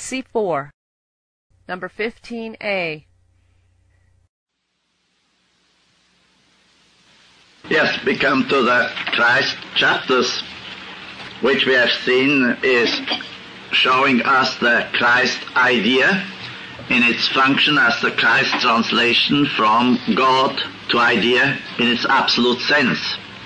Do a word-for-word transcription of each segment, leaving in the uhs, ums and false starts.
C four. Number fifteen A. Yes, we come to the Christ chapters, which we have seen is showing us the Christ idea in its function as the Christ translation from God to idea in its absolute sense.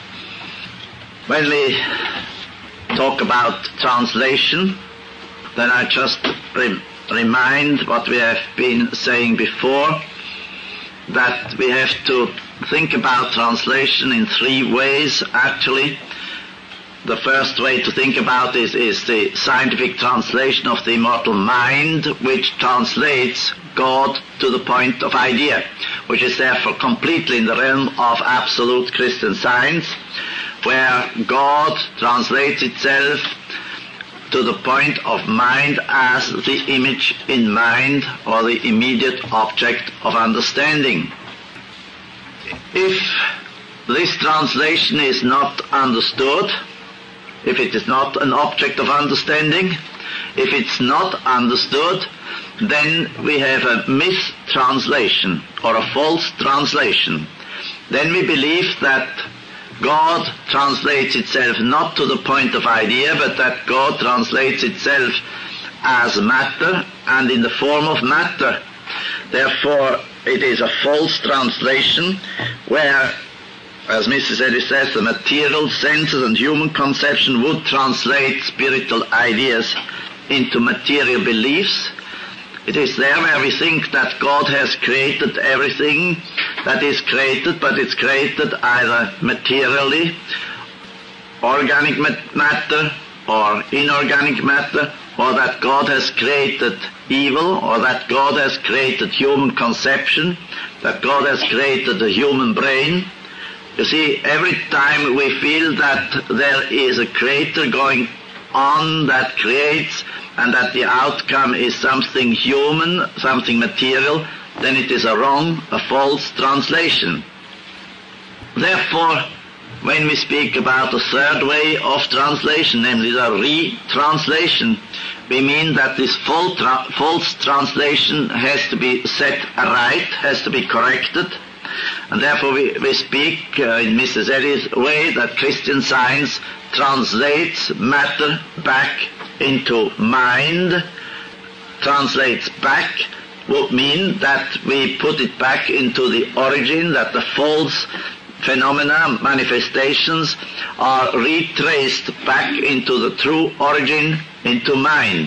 When we talk about translation, then I just re- remind what we have been saying before, that we have to think about translation in three ways, actually. The first way to think about this is the scientific translation of the immortal mind, which translates God to the point of idea, which is therefore completely in the realm of absolute Christian science, where God translates itself to the point of mind as the image in mind, or the immediate object of understanding. If this translation is not understood, if it is not an object of understanding, if it's not understood, then we have a mistranslation or a false translation. Then we believe that God translates itself not to the point of idea, but that God translates itself as matter and in the form of matter. Therefore, it is a false translation where, as Missus Eddy says, the material senses and human conception would translate spiritual ideas into material beliefs. It is there where we think that God has created everything that is created, but it's created either materially, organic matter, or inorganic matter, or that God has created evil, or that God has created human conception, that God has created the human brain. You see, every time we feel that there is a creator going on that creates, and that the outcome is something human, something material, then it is a wrong, a false translation. Therefore, when we speak about the third way of translation, namely the retranslation, we mean that this false, tra- false translation has to be set right, has to be corrected, and therefore we, we speak uh, in Missus Eddy's way that Christian Science translates matter back into mind. Translates back would mean that we put it back into the origin, that the false phenomena, manifestations, are retraced back into the true origin, into mind.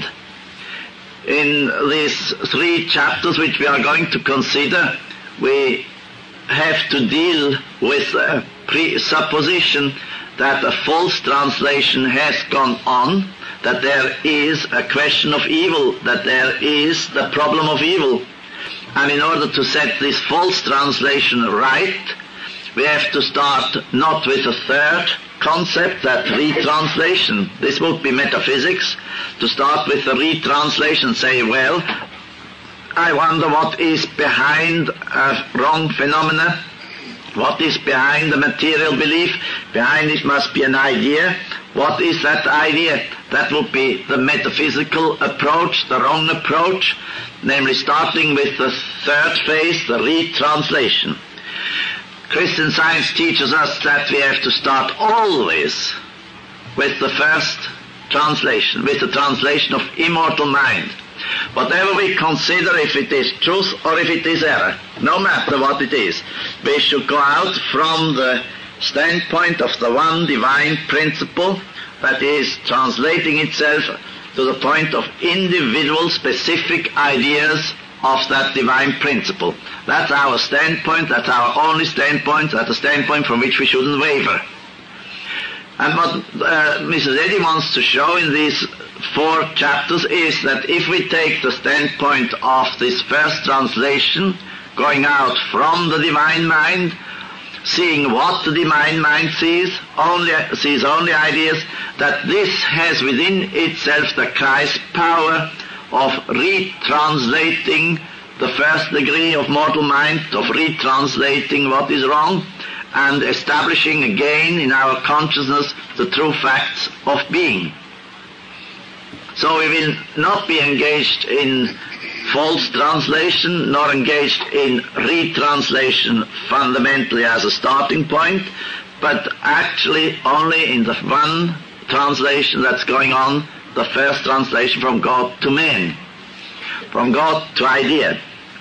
In these three chapters which we are going to consider, we have to deal with a presupposition that a false translation has gone on, that there is a question of evil, that there is the problem of evil. And in order to set this false translation right, we have to start not with a third concept, that retranslation. This would be metaphysics, to start with the retranslation, say, well, I wonder what is behind a wrong phenomena. What is behind the material belief? Behind it must be an idea. What is that idea? That would be the metaphysical approach, the wrong approach, namely starting with the third phase, the retranslation. Christian Science teaches us that we have to start always with the first translation, with the translation of immortal mind. Whatever we consider, if it is truth or if it is error, no matter what it is, we should go out from the standpoint of the one divine principle that is translating itself to the point of individual specific ideas of that divine principle. That's our standpoint, that's our only standpoint, that's the standpoint from which we shouldn't waver. And what uh, Missus Eddy wants to show in these four chapters is that if we take the standpoint of this first translation, going out from the divine mind, seeing what the divine mind sees, only sees only ideas, that this has within itself the Christ power of retranslating the first degree of mortal mind, of retranslating what is wrong, and establishing again in our consciousness the true facts of being. So we will not be engaged in false translation, nor engaged in retranslation fundamentally as a starting point, but actually only in the one translation that's going on, the first translation from God to man, from God to idea.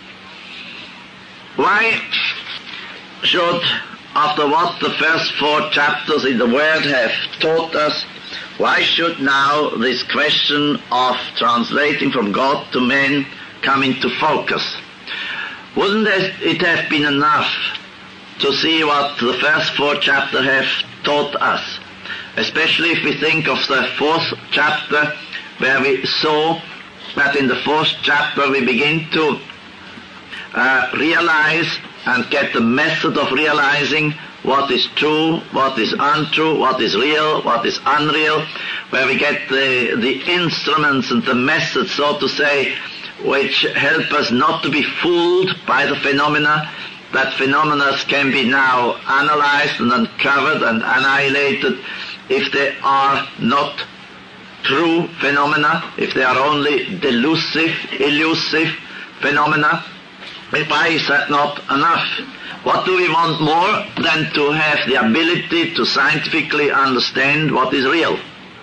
Why should, after what the first four chapters in the Word have taught us, why should now this question of translating from God to man come into focus? Wouldn't it have been enough to see what the first four chapters have taught us? Especially if we think of the fourth chapter, where we saw that in the fourth chapter we begin to uh, realize and get the method of realizing what is true, what is untrue, what is real, what is unreal, where we get the, the instruments and the methods, so to say, which help us not to be fooled by the phenomena, that phenomena can be now analyzed and uncovered and annihilated if they are not true phenomena, if they are only delusive, elusive phenomena. Why is that not enough? What do we want more than to have the ability to scientifically understand what is real?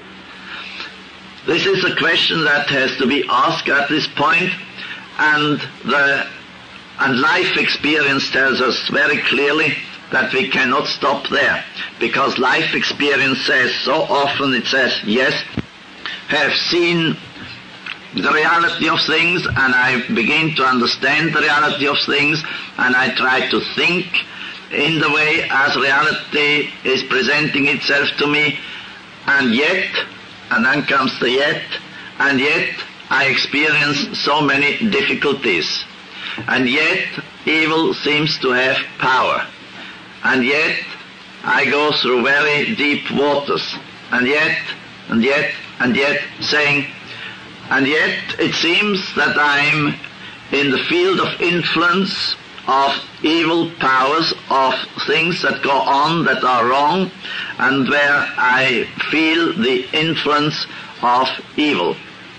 This is a question that has to be asked at this point, and the and life experience tells us very clearly that we cannot stop there, because life experience says so often, it says, yes, have seen the reality of things, and I begin to understand the reality of things, and I try to think in the way as reality is presenting itself to me, and yet, and then comes the yet, and yet I experience so many difficulties, and yet evil seems to have power, and yet I go through very deep waters, and yet, and yet, and yet, saying, and yet it seems that I'm in the field of influence of evil powers, of things that go on that are wrong, and where I feel the influence of evil.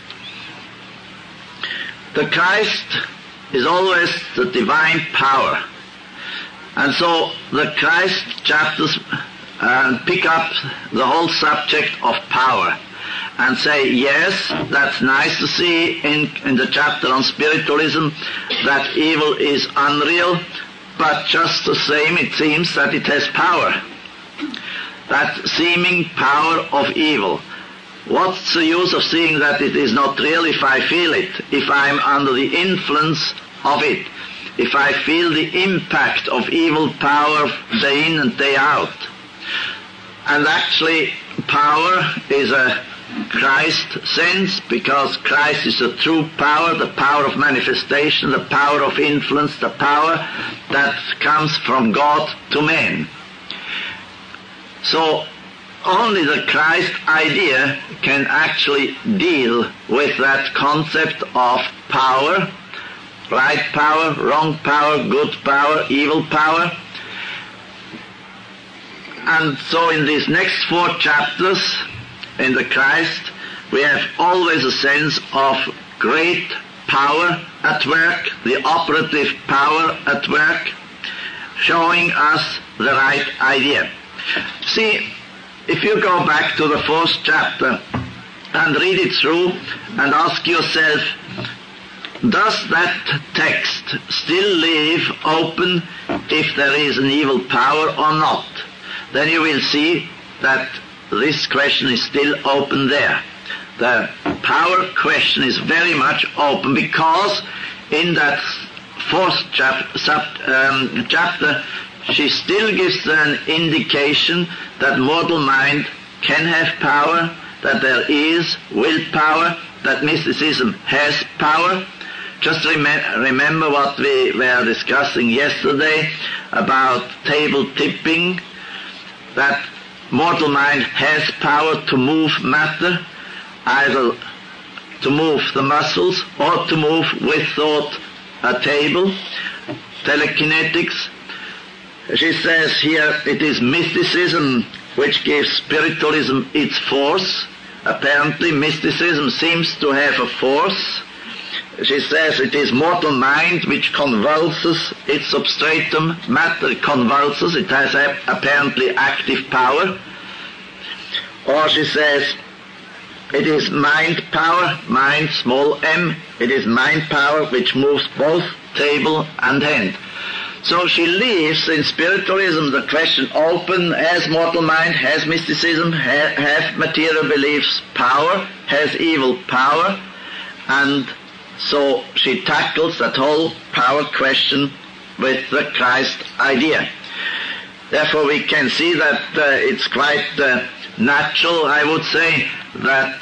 The Christ is always the divine power. And so the Christ chapters uh, pick up the whole subject of power and say, yes, that's nice to see in, in the chapter on spiritualism that evil is unreal, but just the same it seems that it has power. That seeming power of evil. What's the use of seeing that it is not real if I feel it, if I'm under the influence of it, if I feel the impact of evil power day in and day out? And actually, power is a Christ sense, because Christ is the true power, the power of manifestation, the power of influence, the power that comes from God to man. So only the Christ idea can actually deal with that concept of power, right power, wrong power, good power, evil power. And so in these next four chapters in the Christ, we have always a sense of great power at work, the operative power at work, showing us the right idea. See, if you go back to the fourth chapter and read it through and ask yourself, does that text still leave open if there is an evil power or not? Then you will see that this question is still open there. The power question is very much open, because in that fourth chap- sub, um, chapter she still gives an indication that mortal mind can have power, that there is willpower, that mysticism has power. Just rem- remember what we were discussing yesterday about table tipping, that mortal mind has power to move matter, either to move the muscles or to move with thought a table. Telekinetics. She says here it is mysticism which gives spiritualism its force, apparently mysticism seems to have a force. She says it is mortal mind which convulses its substratum matter, convulses, it has a, apparently active power. Or she says it is mind power, mind small m, it is mind power which moves both table and hand. So she leaves in spiritualism the question open: has mortal mind, has mysticism, ha, have material beliefs power, has evil power? And so she tackles that whole power question with the Christ idea. Therefore we can see that uh, it's quite uh, natural, I would say, that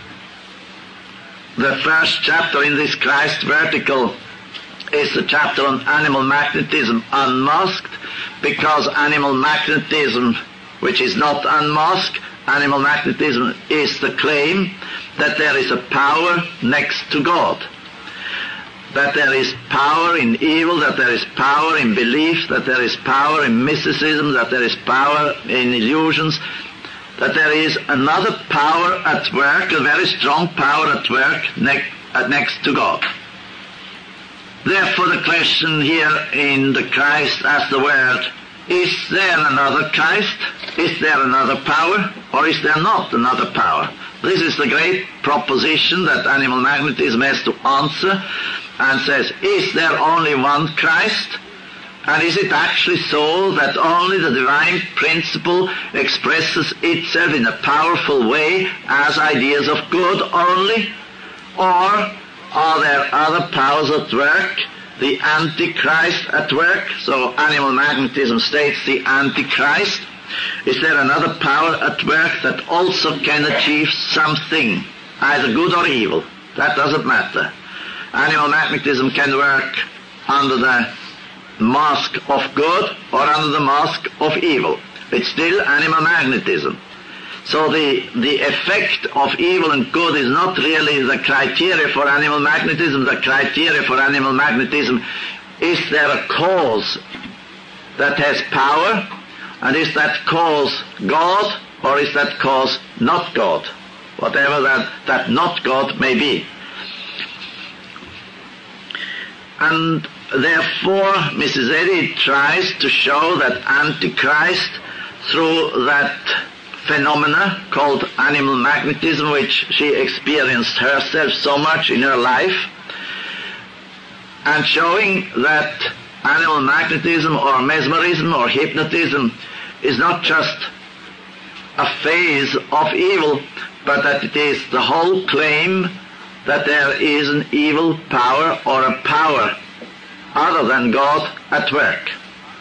the first chapter in this Christ vertical is the chapter on animal magnetism unmasked, because animal magnetism, which is not unmasked, animal magnetism is the claim that there is a power next to God, that there is power in evil, that there is power in belief, that there is power in mysticism, that there is power in illusions, that there is another power at work, a very strong power at work ne- next to God. Therefore the question here in the Christ as the Word, is there another Christ? Is there another power? Or is there not another power? This is the great proposition that animal magnetism has to answer, and says, is there only one Christ? And is it actually so that only the divine principle expresses itself in a powerful way as ideas of good only? Or are there other powers at work? The Antichrist at work? So animal magnetism states the Antichrist. Is there another power at work that also can achieve something, either good or evil? That doesn't matter. Animal magnetism can work under the mask of good or under the mask of evil. It's still animal magnetism. So the, the effect of evil and good is not really the criteria for animal magnetism. The criteria for animal magnetism, is there a cause that has power, and is that cause God, or is that cause not God? Whatever that, that not God may be. And therefore Missus Eddy tries to show that Antichrist through that phenomena called animal magnetism, which she experienced herself so much in her life, and showing that animal magnetism or mesmerism or hypnotism is not just a phase of evil, but that it is the whole claim that there is an evil power or a power other than God at work.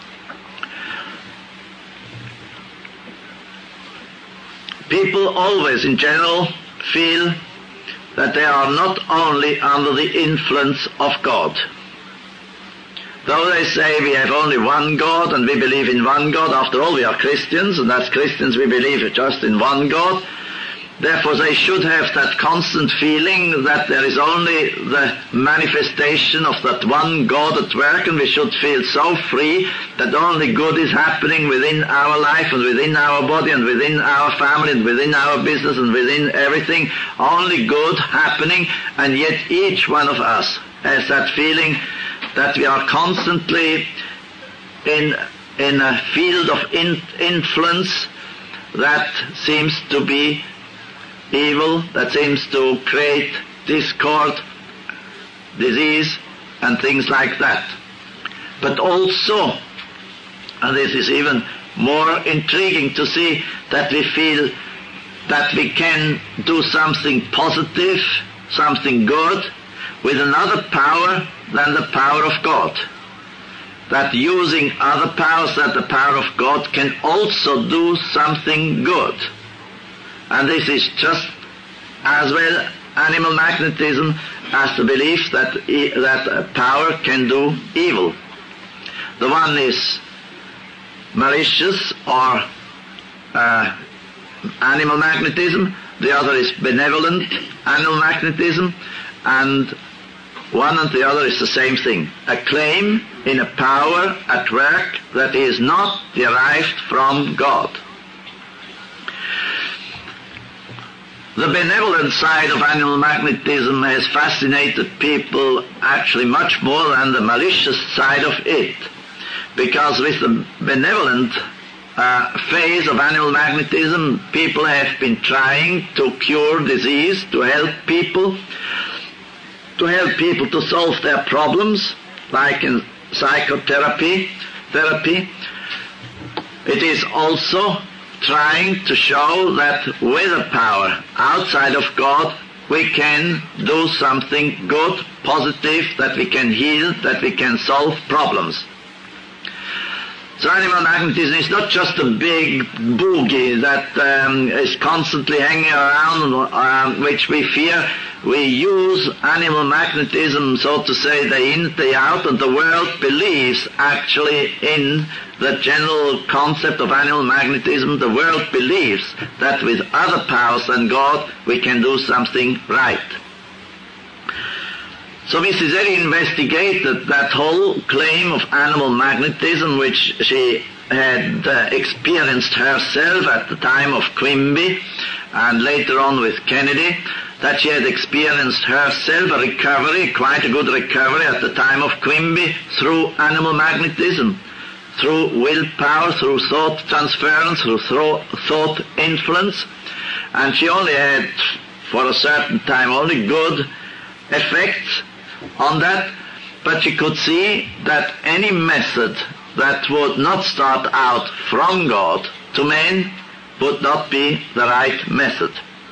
People always, in general, feel that they are not only under the influence of God. Though they say we have only one God and we believe in one God, after all we are Christians, and as Christians we believe just in one God. Therefore they should have that constant feeling that there is only the manifestation of that one God at work, and we should feel so free that only good is happening within our life and within our body and within our family and within our business and within everything. Only good happening, and yet each one of us has that feeling that we are constantly in, in a field of in, influence that seems to be evil, that seems to create discord, disease, and things like that. But also, and this is even more intriguing to see, that we feel that we can do something positive, something good, with another power than the power of God. That using other powers than the power of God can also do something good. And this is just as well animal magnetism as the belief that that power can do evil. The one is malicious or uh, animal magnetism, the other is benevolent animal magnetism, and one and the other is the same thing. A claim in a power at work that is not derived from God. The benevolent side of animal magnetism has fascinated people actually much more than the malicious side of it. Because with the benevolent uh, phase of animal magnetism, people have been trying to cure disease, to help people, to help people to solve their problems, like in psychotherapy, therapy. It is also trying to show that with a power outside of God, we can do something good, positive, that we can heal, that we can solve problems. So animal magnetism is not just a big boogie that um, is constantly hanging around, uh, which we fear. We use animal magnetism, so to say, day in, day out, and the world believes actually in the general concept of animal magnetism. The world believes that with other powers than God, we can do something right. So Missus Eddy investigated that whole claim of animal magnetism, which she had uh, experienced herself at the time of Quimby and later on with Kennedy, that she had experienced herself a recovery, quite a good recovery at the time of Quimby through animal magnetism, through willpower, through thought transference, through thought influence. And she only had, for a certain time, only good effects on that, but she could see that any method that would not start out from God to men would not be the right method.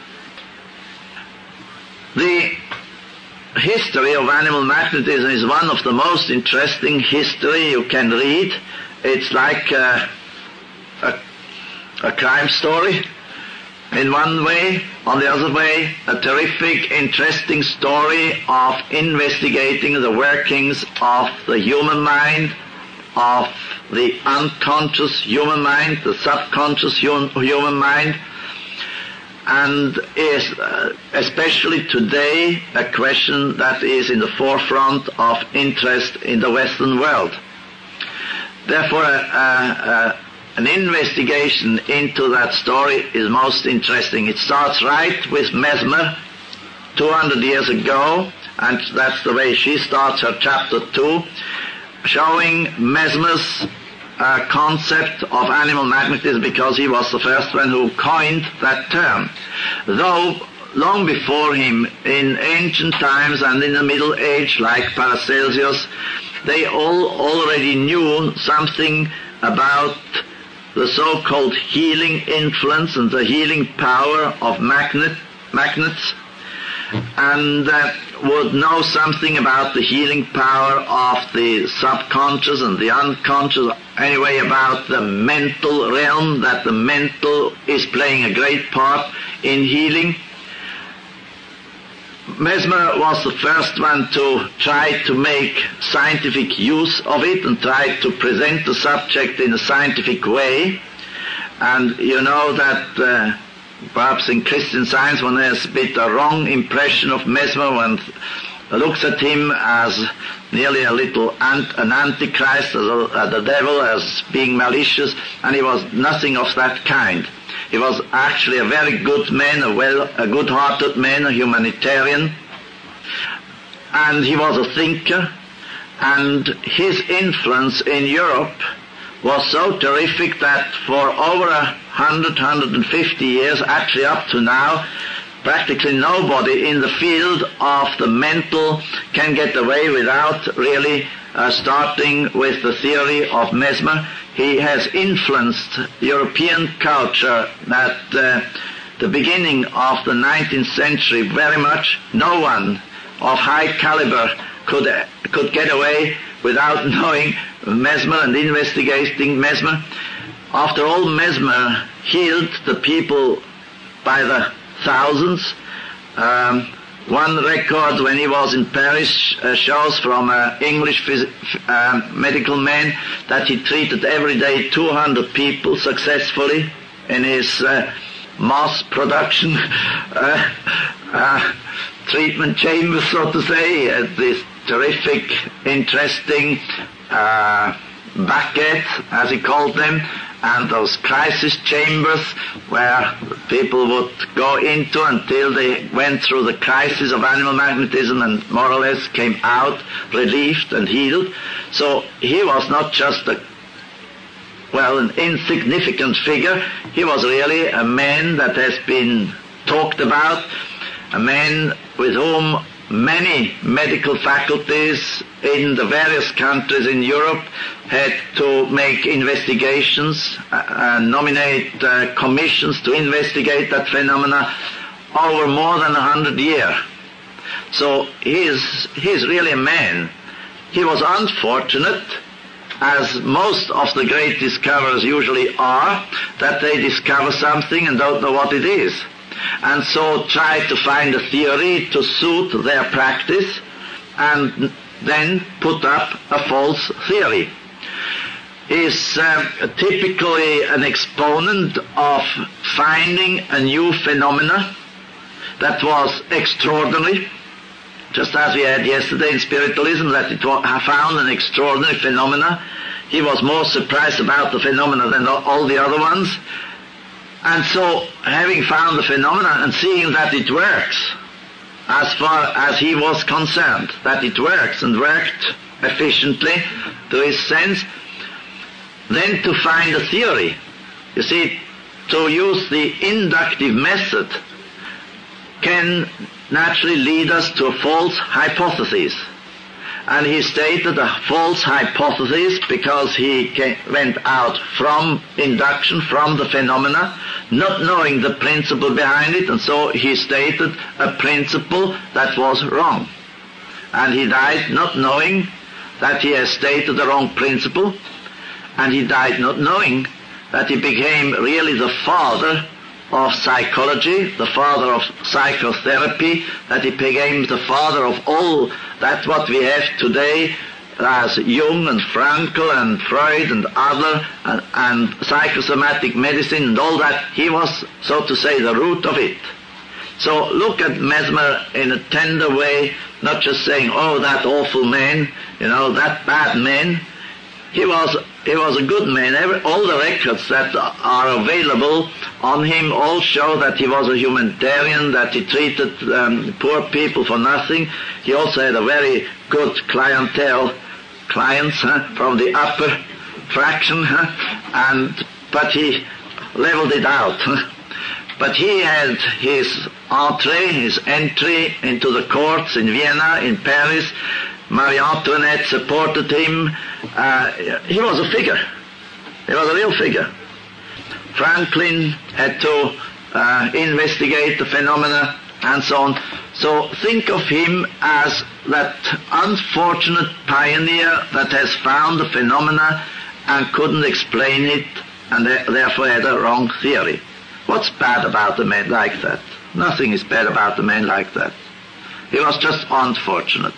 The history of animal magnetism is one of the most interesting history you can read. It's like a, a, a crime story in one way. On the other way, a terrific, interesting story of investigating the workings of the human mind, of the unconscious human mind, the subconscious human mind, and is uh, especially today a question that is in the forefront of interest in the Western world. Therefore, uh, uh, an investigation into that story is most interesting. It starts right with Mesmer, two hundred years ago, and that's the way she starts her chapter two, showing Mesmer's uh, concept of animal magnetism, because he was the first one who coined that term. Though long before him, in ancient times and in the Middle Age, like Paracelsus, they all already knew something about the so-called healing influence and the healing power of magnet, magnets, and uh, would know something about the healing power of the subconscious and the unconscious, anyway about the mental realm, that the mental is playing a great part in healing. Mesmer was the first one to try to make scientific use of it and try to present the subject in a scientific way. And you know that uh, perhaps in Christian Science one has a bit a wrong impression of Mesmer, one looks at him as nearly a little ant, an antichrist, as a, as the devil, as being malicious, and he was nothing of that kind. He was actually a very good man, a well, a good-hearted man, a humanitarian, and he was a thinker, and his influence in Europe was so terrific that for over a hundred, hundred and fifty years, actually up to now, practically nobody in the field of the mental can get away without really uh, starting with the theory of Mesmer. He has influenced European culture at uh, the beginning of the nineteenth century very much. No one of high caliber could uh, could get away without knowing Mesmer and investigating Mesmer. After all, Mesmer healed the people by the thousands. Um, One record when he was in Paris uh, shows from an English phys- uh, medical man that he treated every day two hundred people successfully in his uh, mass production uh, uh, treatment chamber, so to say, uh, this terrific, interesting uh, baguette, as he called them, and those crisis chambers where people would go into until they went through the crisis of animal magnetism and more or less came out relieved and healed. So he was not just a, well, an insignificant figure. He was really a man that has been talked about, a man with whom many medical faculties in the various countries in Europe had to make investigations, uh, uh, nominate uh, commissions to investigate that phenomena over more than a hundred years. So he is, he is really a man. He was unfortunate, as most of the great discoverers usually are, that they discover something and don't know what it is, and so try to find a theory to suit their practice and then put up a false theory. Is uh, typically an exponent of finding a new phenomena that was extraordinary, just as we had yesterday in spiritualism, that it found an extraordinary phenomena. He was more surprised about the phenomena than all the other ones. And so, having found the phenomena and seeing that it works, as far as he was concerned, that it works and worked efficiently to his sense, then to find a theory. You see, to use the inductive method can naturally lead us to a false hypothesis. And he stated a false hypothesis because he came, went out from induction, from the phenomena, not knowing the principle behind it, and so he stated a principle that was wrong. And he died not knowing that he has stated the wrong principle, and he died not knowing that he became really the father of psychology, the father of psychotherapy, that he became the father of all that what we have today as Jung and Frankl and Freud and other and, and psychosomatic medicine and all that. He was, so to say, the root of it. So look at Mesmer in a tender way, not just saying, oh, that awful man, you know, that bad man. He was he was a good man. Every, all the records that are available on him all show that he was a humanitarian, that he treated um, poor people for nothing. He also had a very good clientele, clients huh, from the upper fraction, huh, and but he leveled it out. Huh. But he had his entree, his entry into the courts in Vienna, in Paris. Marie Antoinette supported him. Uh, he was a figure. He was a real figure. Franklin had to uh, investigate the phenomena and so on. So think of him as that unfortunate pioneer that has found the phenomena and couldn't explain it and therefore had a wrong theory. What's bad about a man like that? Nothing is bad about a man like that. He was just unfortunate.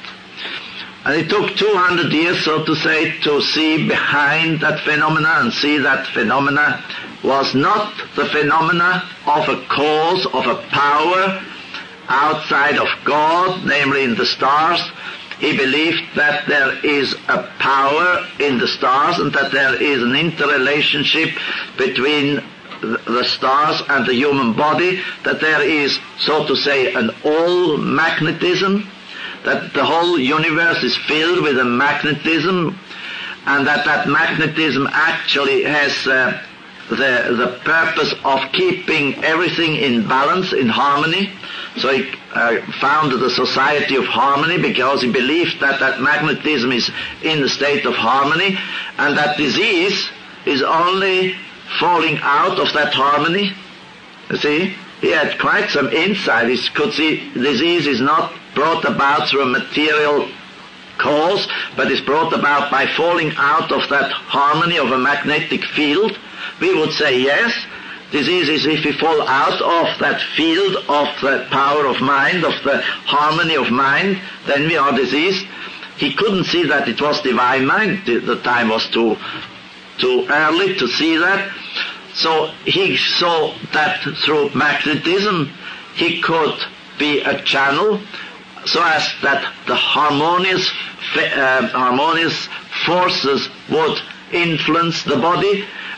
And it took two hundred years, so to say, to see behind that phenomena and see that phenomena was not the phenomena of a cause, of a power outside of God, namely in the stars. He believed that there is a power in the stars and that there is an interrelationship between the stars and the human body, that there is, so to say, an all-magnetism, that the whole universe is filled with a magnetism, and that that magnetism actually has uh, the, the purpose of keeping everything in balance, in harmony. So he uh, founded the Society of Harmony because he believed that that magnetism is in the state of harmony, and that disease is only falling out of that harmony. You see, he had quite some insight. He could see disease is not brought about through a material cause, but is brought about by falling out of that harmony of a magnetic field. We would say yes, disease is if we fall out of that field of the power of mind, of the harmony of mind, then we are diseased. He couldn't see that it was divine mind. The time was too too early to see that. So he saw that through magnetism he could be a channel, so as that the harmonious uh, harmonious forces would influence the body,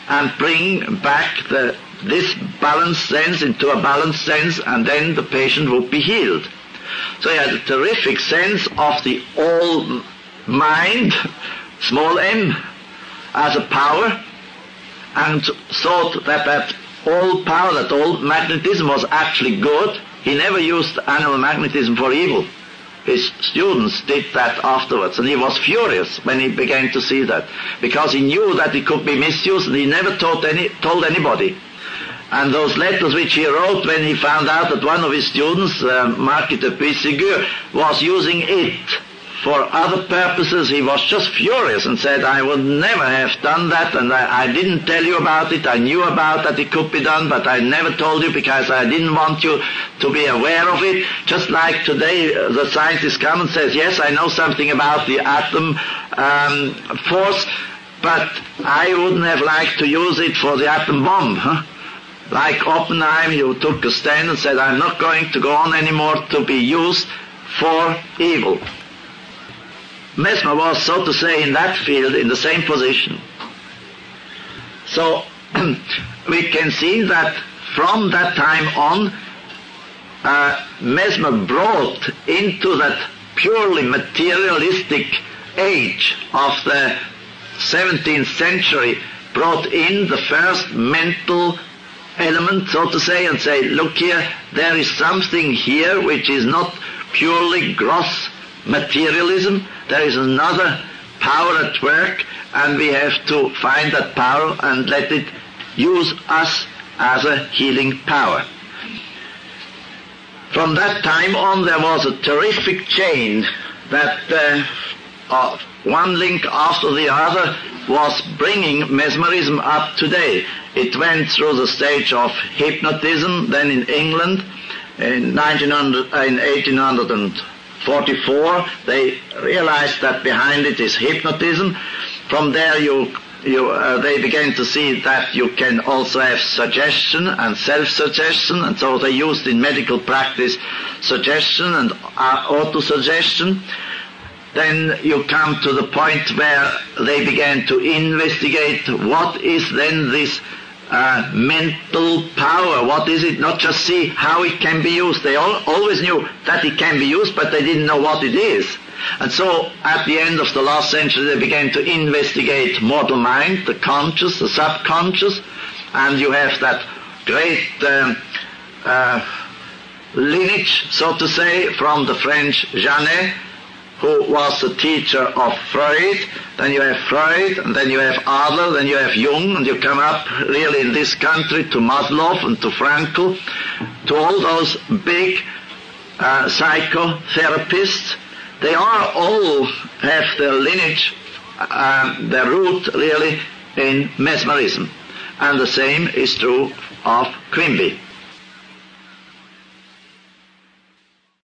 and bring back the, this balanced sense into a balanced sense, and then the patient would be healed. So he had a terrific sense of the all mind, small m, as a power, and thought that that all power, that all magnetism was actually good. He never used animal magnetism for evil. His students did that afterwards, and he was furious when he began to see that, because he knew that it could be misused, and he never told, any, told anybody. And those letters which he wrote when he found out that one of his students, uh, Marquis de Puységur, was using it for other purposes, he was just furious and said, I would never have done that, and I, I didn't tell you about it. I knew about that it could be done, but I never told you because I didn't want you to be aware of it. Just like today, uh, the scientist comes and says, yes, I know something about the atom um, force, but I wouldn't have liked to use it for the atom bomb. Huh? Like Oppenheim, you took a stand and said, I'm not going to go on anymore to be used for evil. Mesmer was, so to say, in that field, in the same position. So we can see that from that time on, uh, Mesmer brought into that purely materialistic age of the seventeenth century, brought in the first mental element, so to say, and say, look here, there is something here which is not purely gross materialism. There is another power at work, and we have to find that power and let it use us as a healing power. From that time on, there was a terrific chain that uh, uh, one link after the other was bringing mesmerism up today. It went through the stage of hypnotism, then in England, in, nineteen hundred, in eighteen forty-four, they realized that behind it is hypnotism. From there, you, you, uh, they began to see that you can also have suggestion and self-suggestion, and so they used in medical practice suggestion and uh, auto-suggestion. Then you come to the point where they began to investigate what is then this Uh, mental power. What is it? Not just see how it can be used. They all, always knew that it can be used, but they didn't know what it is. And so at the end of the last century, they began to investigate mortal mind, the conscious, the subconscious, and you have that great um, uh, lineage, so to say, from the French Janet, who was the teacher of Freud. Then you have Freud, and then you have Adler, then you have Jung, and you come up really in this country to Maslow and to Frankl, to all those big uh, psychotherapists. They are all have their lineage, uh, their root really in mesmerism. And the same is true of Quimby.